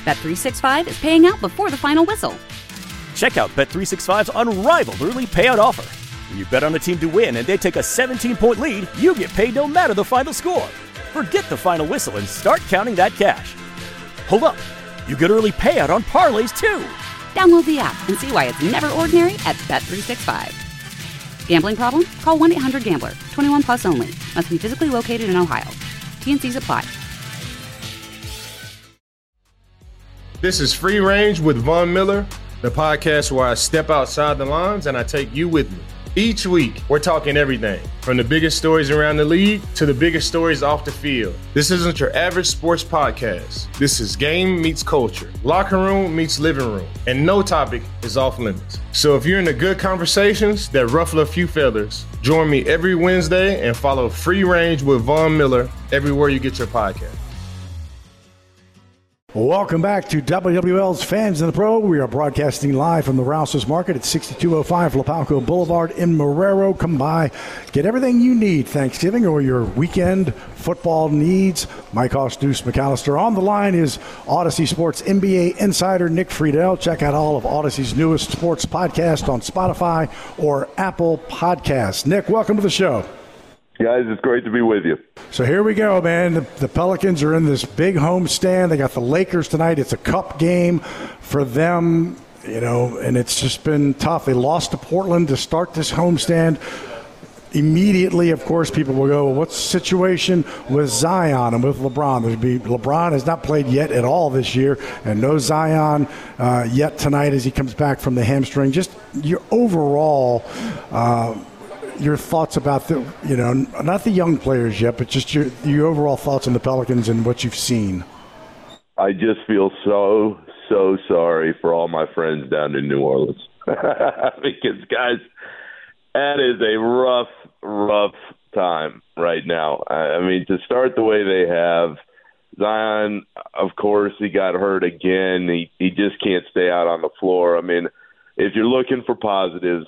Bet365 is paying out before the final whistle. Check out Bet365's unrivaled early payout offer. When you bet on a team to win and they take a 17-point lead, you get paid no matter the final score. Forget the final whistle and start counting that cash. Hold up. You get early payout on parlays, too. Download the app and see why it's never ordinary at Bet365. Gambling problem? Call 1-800-GAMBLER. 21 plus only. Must be physically located in Ohio. T&Cs apply. This is Free Range with Von Miller, the podcast where I step outside the lines and I take you with me. Each week, we're talking everything from the biggest stories around the league to the biggest stories off the field. This isn't your average sports podcast. This is game meets culture, locker room meets living room, and no topic is off limits. So if you're into good conversations that ruffle a few feathers, join me every Wednesday and follow Free Range with Von Miller everywhere you get your podcast. Welcome back to WWL's Fans in the Pro. We are broadcasting live from the Rouse's Market at 6205 Lapalco Boulevard in Marrero. Come by, get everything you need Thanksgiving or your weekend football needs. Mike Hoss, Deuce McAllister. On the line is Odyssey Sports NBA insider Nick Friedel. Check out all of Odyssey's newest sports podcasts on Spotify or Apple Podcasts. Nick, welcome to the show. Guys, it's great to be with you. So here we go, man. The Pelicans are in this big homestand. They got the Lakers tonight. It's a cup game for them, you know, and it's just been tough. They lost to Portland to start this homestand. Immediately, of course, people will go, well, what's the situation with Zion and with LeBron? LeBron has not played yet at all this year, and no Zion yet tonight as he comes back from the hamstring. Just your overall your thoughts about the, you know, not the young players yet, but just your overall thoughts on the Pelicans and what you've seen. I just feel so sorry for all my friends down in New Orleans. Because, guys, that is a rough time right now. I mean, to start the way they have, Zion, of course, he got hurt again. He just can't stay out on the floor. I mean, if you're looking for positives,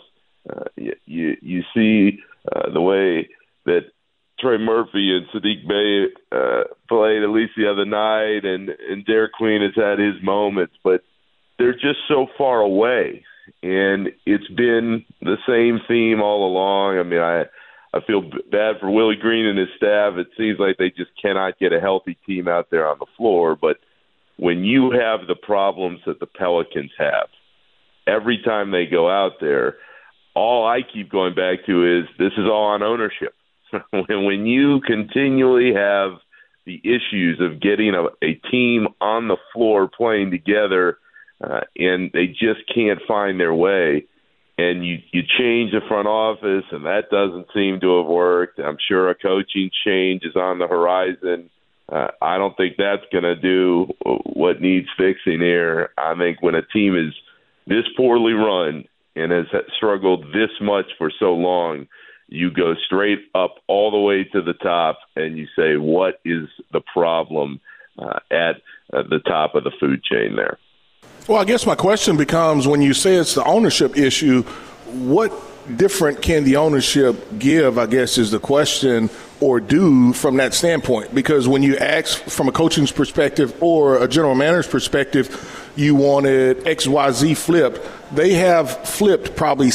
you see the way that Trey Murphy and Sadiq Bey played, at least the other night, and Derek Queen has had his moments, but they're just so far away, and it's been the same theme all along. I mean, I feel bad for Willie Green and his staff. It seems like they just cannot get a healthy team out there on the floor, but when you have the problems that the Pelicans have, every time they go out there, all I keep going back to is this is all on ownership. When you continually have the issues of getting a team on the floor playing together and they just can't find their way, and you change the front office and that doesn't seem to have worked. I'm sure a coaching change is on the horizon. I don't think that's going to do what needs fixing here. I think when a team is this poorly run and has struggled this much for so long, you go straight up all the way to the top and you say, what is the problem at the top of the food chain there? Well, I guess my question becomes, when you say it's the ownership issue, what different can the ownership give, I guess, is the question, or do from that standpoint? Because when you ask from a coaching's perspective or a general manager's perspective, you wanted XYZ flipped. They have flipped probably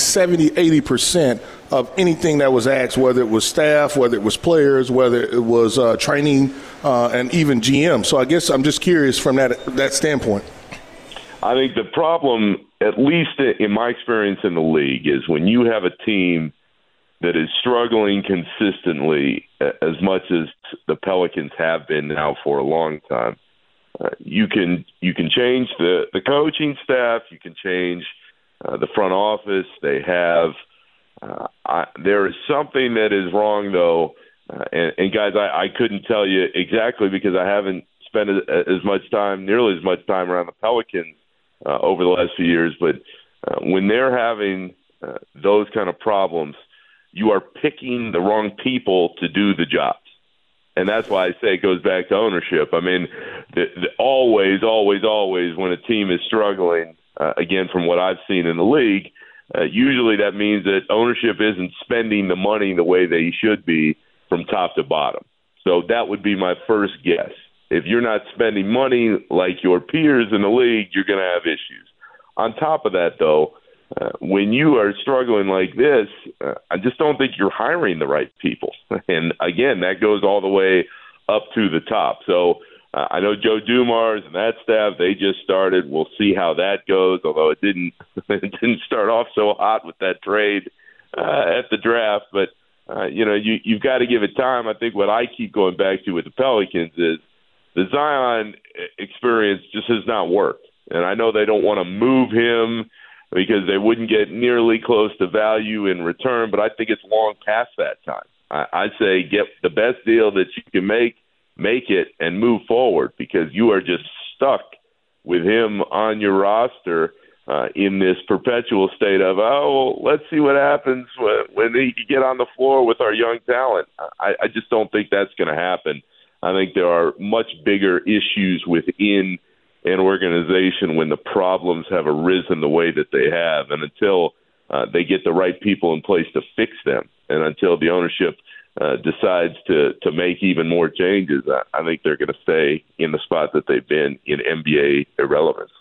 70-80% of anything that was asked, whether it was staff, whether it was players, whether it was training, and even GM. So I guess I'm just curious from that standpoint. I think the problem, at least in my experience in the league, is when you have a team that is struggling consistently, as much as the Pelicans have been now for a long time. You can change the coaching staff. You can change the front office. They have there is something that is wrong, though. And guys, I couldn't tell you exactly because I haven't spent nearly as much time around the Pelicans over the last few years. But when they're having those kind of problems, you are picking the wrong people to do the jobs. And that's why I say it goes back to ownership. I mean, always, when a team is struggling, again, from what I've seen in the league, usually that means that ownership isn't spending the money the way they should be from top to bottom. So that would be my first guess. if you're not spending money like your peers in the league, you're going to have issues. On top of that, though, when you are struggling like this, I just don't think you're hiring the right people. And, again, that goes all the way up to the top. So I know Joe Dumars and that staff, they just started. We'll see how that goes, although it didn't start off so hot with that trade at the draft. But, you've got to give it time. I think what I keep going back to with the Pelicans is the Zion experience just has not worked. And I know they don't want to move him because they wouldn't get nearly close to value in return, but I think it's long past that time. I say get the best deal that you can make it, and move forward, because you are just stuck with him on your roster in this perpetual state of, let's see what happens when he can get on the floor with our young talent. I just don't think that's going to happen. I think there are much bigger issues within an organization when the problems have arisen the way that they have, and until they get the right people in place to fix them, and until the ownership decides to make even more changes, I think they're going to stay in the spot that they've been in NBA irrelevance.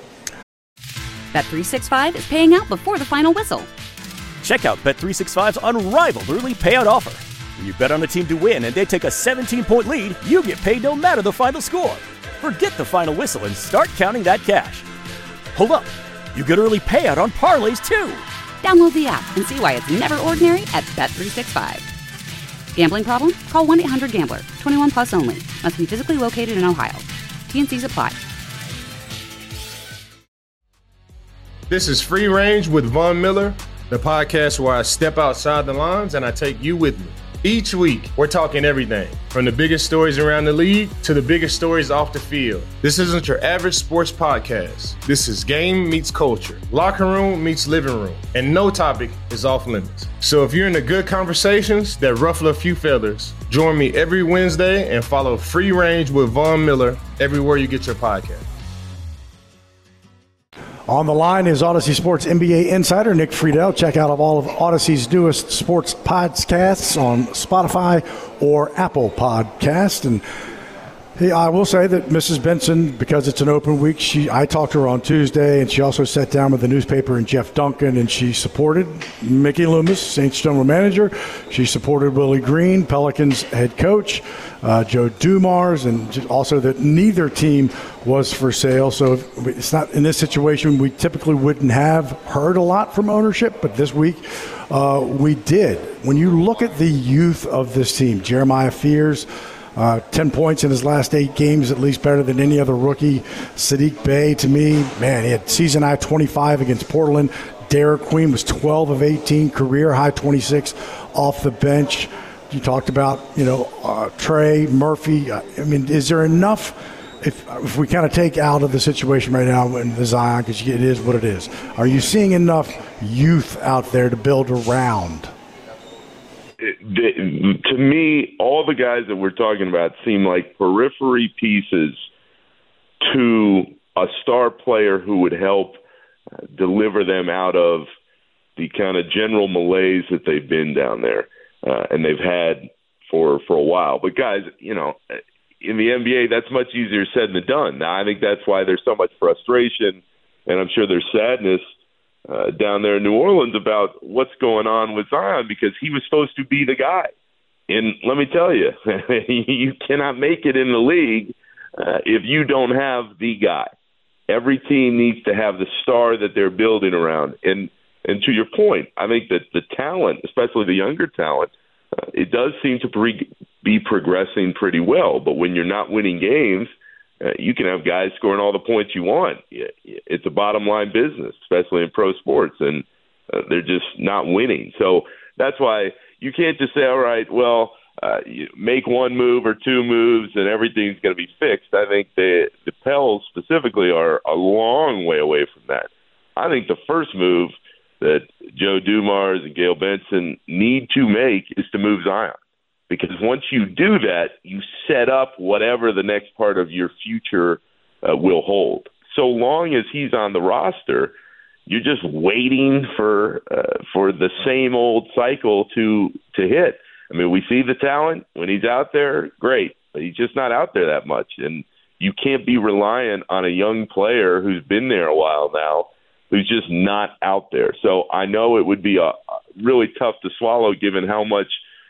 Bet365 is paying out before the final whistle. Check out Bet365's unrivaled early payout offer. When you bet on a team to win and they take a 17-point lead, you get paid no matter the final score. Forget the final whistle and start counting that cash. Hold up. You get early payout on parlays, too. Download the app and see why it's never ordinary at Bet365. Gambling problem? Call 1-800-GAMBLER. 21 plus only. Must be physically located in Ohio. T&Cs apply. This is Free Range with Von Miller, the podcast where I step outside the lines and I take you with me. Each week, we're talking everything from the biggest stories around the league to the biggest stories off the field. This isn't your average sports podcast. This is game meets culture, locker room meets living room, and no topic is off limits. So if you're into good conversations that ruffle a few feathers, join me every Wednesday and follow Free Range with Von Miller everywhere you get your podcast. On the line is Odyssey Sports NBA insider Nick Friedel. Check out all of Odyssey's newest sports podcasts on Spotify or Apple Podcast. And I will say that Mrs. Benson, because it's an open week, I talked to her on Tuesday, and she also sat down with the newspaper and Jeff Duncan, and she supported Mickey Loomis, Saints general manager. She supported Willie Green, Pelicans head coach, Joe Dumars, and also that neither team was for sale. So it's not in this situation, we typically wouldn't have heard a lot from ownership, but this week we did. When you look at the youth of this team, Jeremiah Fears, 10 points in his last 8 games, at least better than any other rookie. Sadiq Bey, to me, man, he had season high 25 against Portland. Derek Queen was 12 of 18, career high 26 off the bench. You talked about, Trey, Murphy. Is there enough, if we kind of take out of the situation right now in the Zion, because it is what it is, are you seeing enough youth out there to build around? To me, all the guys that we're talking about seem like periphery pieces to a star player who would help deliver them out of the kind of general malaise that they've been down there and they've had for a while. But guys, in the NBA, that's much easier said than done. Now, I think that's why there's so much frustration, and I'm sure there's sadness down there in New Orleans about what's going on with Zion, because he was supposed to be the guy. And let me tell you, you cannot make it in the league if you don't have the guy. Every team needs to have the star that they're building around. And to your point, I think that the talent, especially the younger talent, it does seem to be progressing pretty well. But when you're not winning games, you can have guys scoring all the points you want. It's a bottom-line business, especially in pro sports, and they're just not winning. So that's why you can't just say, all right, well, you make one move or two moves and everything's going to be fixed. I think the Pels specifically are a long way away from that. I think the first move that Joe Dumars and Gail Benson need to make is to move Zion. Because once you do that, you set up whatever the next part of your future will hold. So long as he's on the roster, you're just waiting for the same old cycle to hit. I mean, we see the talent when he's out there, great. He's just not out there that much. And you can't be reliant on a young player who's been there a while now, who's just not out there. So I know it would be really tough to swallow given how much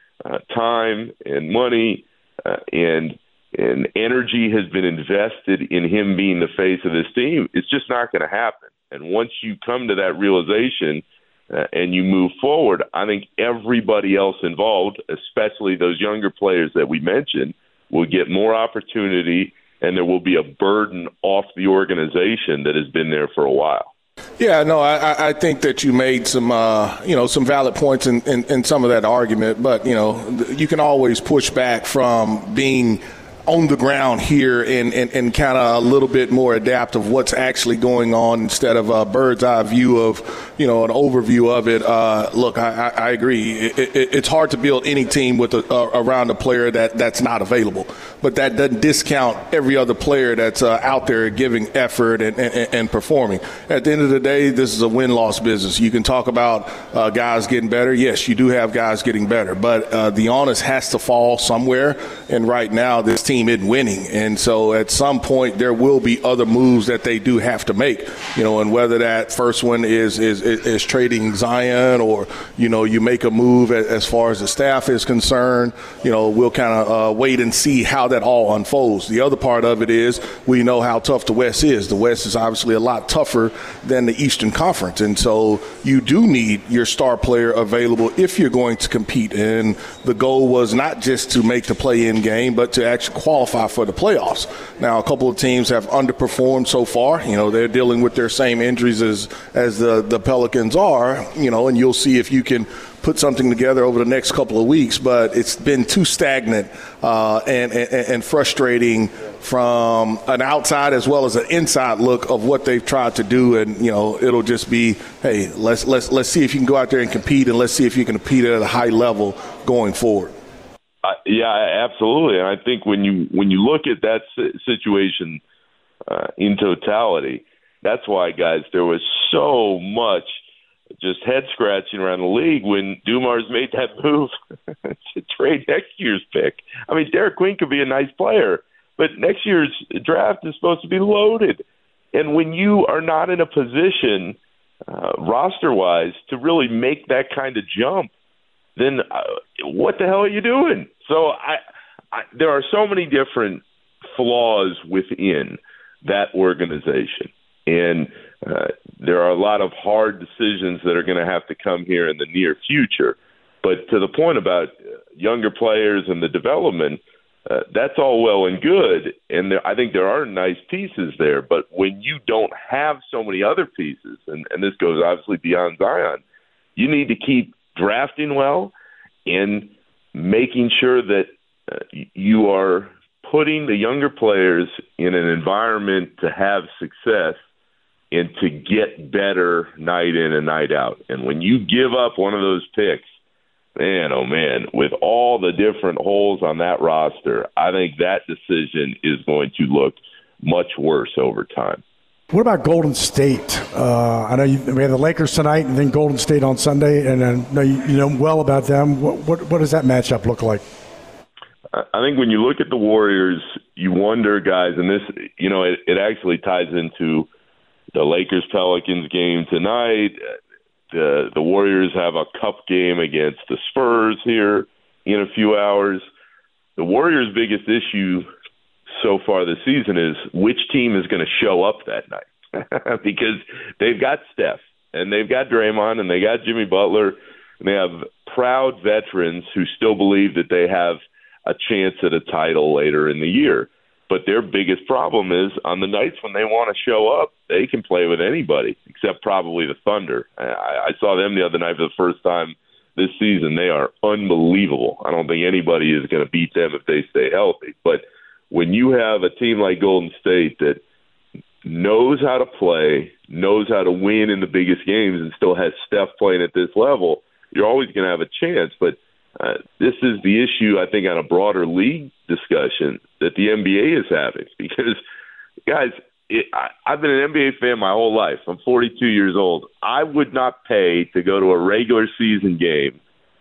time and money and energy has been invested in him being the face of this team. It's just not going to happen. And once you come to that realization and you move forward, I think everybody else involved, especially those younger players that we mentioned, will get more opportunity, and there will be a burden off the organization that has been there for a while. Yeah, no, I think that you made some valid points in some of that argument, but, you can always push back from being on the ground here and kind of a little bit more adaptive what's actually going on instead of a bird's eye view of, an overview of it. Look, I agree. It's hard to build any team with around a player that's not available, but that doesn't discount every other player that's out there giving effort and performing. At the end of the day, this is a win-loss business. You can talk about guys getting better. Yes, you do have guys getting better, but the onus has to fall somewhere, and right now this team isn't winning, and so at some point there will be other moves that they do have to make, and whether that first one is trading Zion or you make a move as far as the staff is concerned. We'll kind of wait and see how that all unfolds. The other part of it is we know how tough the West is. The West is obviously a lot tougher than the Eastern Conference, and so you do need your star player available if you're going to compete. And the goal was not just to make the play-in game, but to actually qualify for the playoffs. Now, a couple of teams have underperformed so far. They're dealing with their same injuries as the Pelicans are, and you'll see if you can put something together over the next couple of weeks. But it's been too stagnant and frustrating from an outside as well as an inside look of what they've tried to do. And, it'll just be, hey, let's see if you can go out there and compete, and let's see if you can compete at a high level going forward. Yeah, absolutely. And I think when you look at that situation in totality, that's why, guys, there was so much just head scratching around the league when Dumars made that move to trade next year's pick. I mean, Derek Queen could be a nice player, but next year's draft is supposed to be loaded. And when you are not in a position roster-wise to really make that kind of jump, then what the hell are you doing? So there are so many different flaws within that organization. And there are a lot of hard decisions that are going to have to come here in the near future. But to the point about younger players and the development, that's all well and good. And I think there are nice pieces there. But when you don't have so many other pieces, and this goes obviously beyond Zion, you need to keep drafting well and making sure that you are putting the younger players in an environment to have success and to get better night in and night out. And when you give up one of those picks, man, oh man, with all the different holes on that roster, I think that decision is going to look much worse over time. What about Golden State? I know we have the Lakers tonight and then Golden State on Sunday, and I know you know well about them. What does that matchup look like? I think when you look at the Warriors, you wonder, guys, and this, it actually ties into the Lakers-Pelicans game tonight. The Warriors have a cup game against the Spurs here in a few hours. The Warriors' biggest issue so far this season is which team is going to show up that night because they've got Steph and they've got Draymond and they got Jimmy Butler and they have proud veterans who still believe that they have a chance at a title later in the year. But their biggest problem is on the nights when they want to show up, they can play with anybody except probably the Thunder. I saw them the other night for the first time this season. They are unbelievable. I don't think anybody is going to beat them if they stay healthy. But when you have a team like Golden State that knows how to play, knows how to win in the biggest games, and still has Steph playing at this level, you're always going to have a chance. But this is the issue, I think, on a broader league discussion that the NBA is having. Because, guys, I've been an NBA fan my whole life. I'm 42 years old. I would not pay to go to a regular season game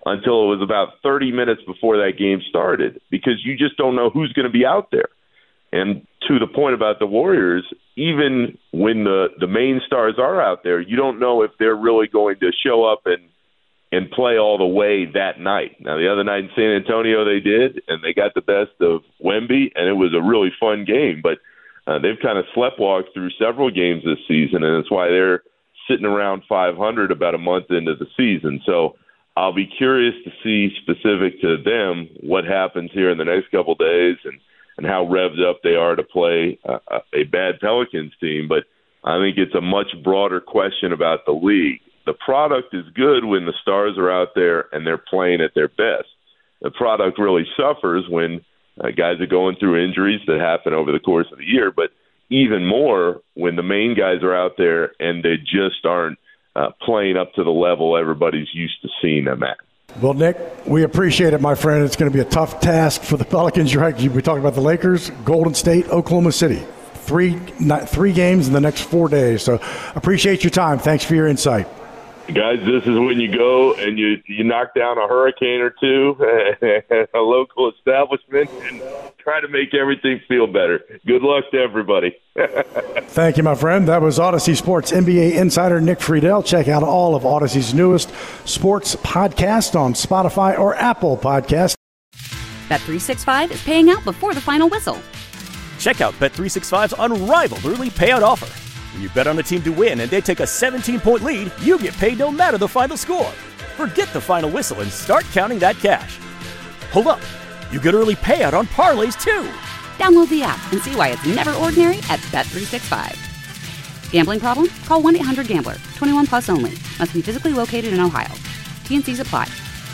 until it was about 30 minutes before that game started, because you just don't know who's going to be out there. And to the point about the Warriors, even when the main stars are out there, you don't know if they're really going to show up and play all the way that night. Now, the other night in San Antonio they did, and they got the best of Wemby, and it was a really fun game. But they've kind of sleptwalked through several games this season, and that's why they're sitting around 500 about a month into the season. So I'll be curious to see, specific to them, what happens here in the next couple of days and how revved up they are to play a bad Pelicans team. But I think it's a much broader question about the league. The product is good when the stars are out there and they're playing at their best. The product really suffers when guys are going through injuries that happen over the course of the year, but even more when the main guys are out there and they just aren't playing up to the level everybody's used to seeing them at. Well, Nick, we appreciate it, my friend. It's going to be a tough task for the Pelicans. You're right. We talked about the Lakers, Golden State, Oklahoma City. Three games in the next 4 days. So appreciate your time. Thanks for your insight. Guys, this is when you go and you knock down a hurricane or two at a local establishment and try to make everything feel better. Good luck to everybody. Thank you, my friend. That was Odyssey Sports NBA insider Nick Friedel. Check out all of Odyssey's newest sports podcasts on Spotify or Apple Podcasts. Bet365 is paying out before the final whistle. Check out Bet365's unrivaled early payout offer. When you bet on a team to win and they take a 17-point lead, you get paid no matter the final score. Forget the final whistle and start counting that cash. Hold up. You get early payout on parlays, too. Download the app and see why it's never ordinary at Bet365. Gambling problem? Call 1-800-GAMBLER. 21 plus only. Must be physically located in Ohio. T&Cs apply.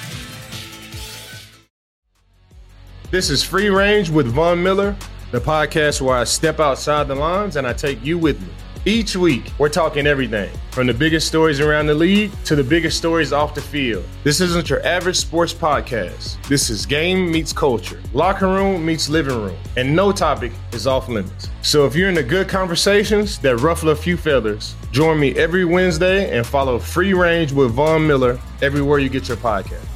This is Free Range with Von Miller, the podcast where I step outside the lines and I take you with me. Each week, we're talking everything from the biggest stories around the league to the biggest stories off the field. This isn't your average sports podcast. This is game meets culture, locker room meets living room, and no topic is off limits. So if you're into good conversations that ruffle a few feathers, join me every Wednesday and follow Free Range with Von Miller everywhere you get your podcast.